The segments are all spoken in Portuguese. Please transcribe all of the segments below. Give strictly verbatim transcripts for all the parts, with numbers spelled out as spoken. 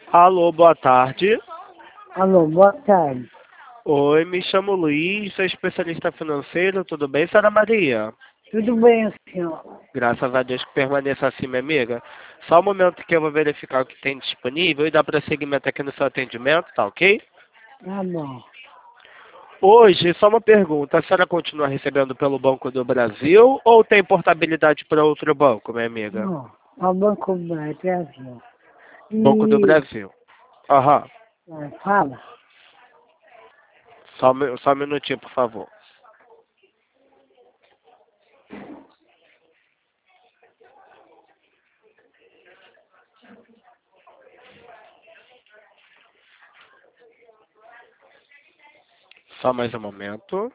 Alô, boa tarde. Alô, boa tarde. Oi, me chamo Luiz, sou especialista financeiro, tudo bem, senhora Maria? Tudo bem, senhor? Graças a Deus que permaneça assim, minha amiga. Só um momento que eu vou verificar o que tem disponível e dar prosseguimento aqui no seu atendimento, tá ok? Tá bom. Hoje, só uma pergunta, a senhora continua recebendo pelo Banco do Brasil ou tem portabilidade para outro banco, minha amiga? Não, ao Banco Brasil. Banco do E, Brasil. Aham. é, fala. Só, um mi- só um minutinho, por favor. Só mais um momento.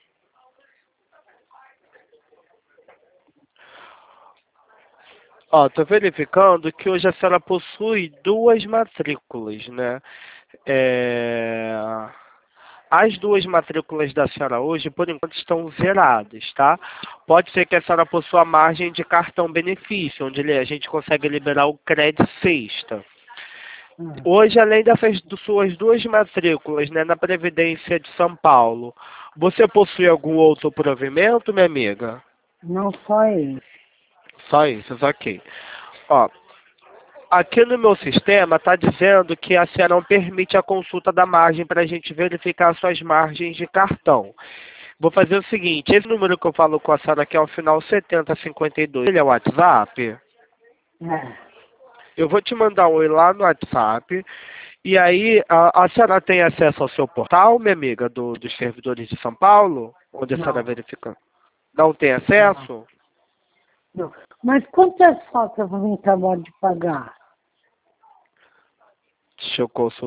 Ó, tô verificando que hoje a senhora possui duas matrículas, né? É, As duas matrículas da senhora hoje, por enquanto, estão zeradas, tá? Pode ser que a senhora possua margem de cartão benefício, onde a gente consegue liberar o crédito sexta. Ah, Hoje, além dessas du- suas duas matrículas, né, na Previdência de São Paulo, você possui algum outro provimento, minha amiga? não só isso. Só isso, ok. Ó, aqui no meu sistema está dizendo que a senhora não permite a consulta da margem para a gente verificar suas margens de cartão. Vou fazer o seguinte, esse número que eu falo com a senhora aqui é o final setenta cinquenta e dois, ele é o WhatsApp? É, Eu vou te mandar um oi lá no WhatsApp, e aí a, a senhora tem acesso ao seu portal, minha amiga, do, dos servidores de São Paulo, onde a senhora não, verifica? Não tem não, acesso? não. Mas quantas faltas você acabou de pagar? Deixa eu consultar.